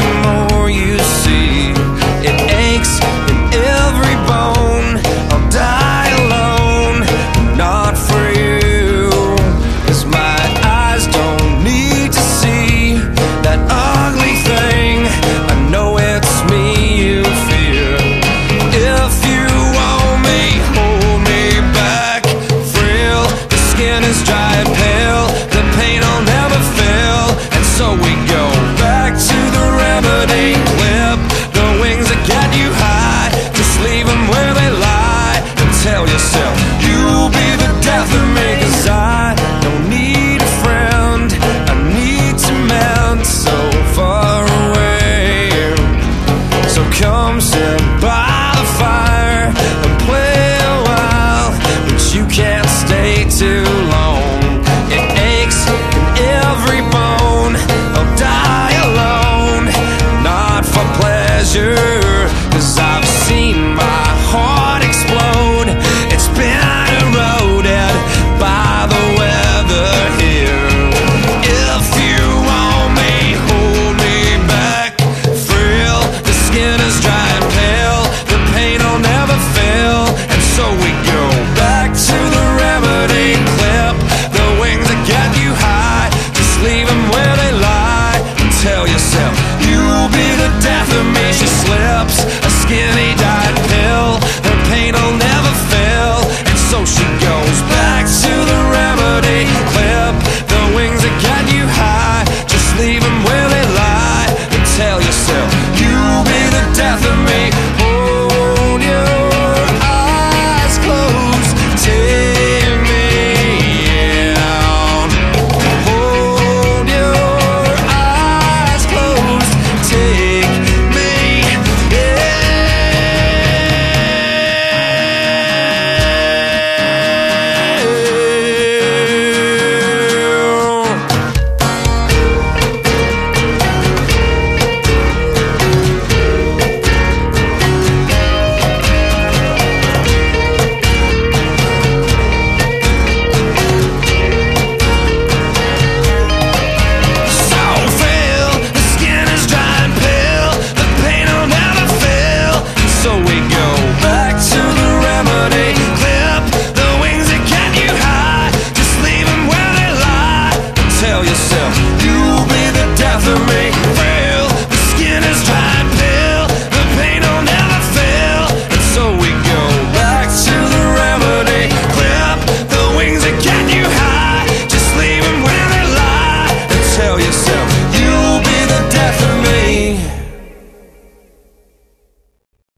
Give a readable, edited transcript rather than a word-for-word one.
more you see. It aches in every bone. I'll die alone, not for you, 'cause my eyes don't need to see that ugly thing. I know it's me you fear. If you want me, hold me back. Frail, the skin is dry and pale. The pain will never fail. And so we go back to the remedy clip. The wings that get you high, just leave them where they lie. And tell yourself you'll be the death of me, 'cause I don't need a friend. I need to mend so far away. So come sit by the fire and play a while, but you can't stay too long. It aches in every bone. I'll die alone, not for pleasure, 'cause I've seen my heart explode. It's been eroded by the weather here. If you want me, hold me back. Frail, the skin is dry and pale. The pain will never fail. And so we go back to the remedy clip. The wings that get you high, just leave them where they lie. And tell yourself you'll be the death of me. She slips a skinny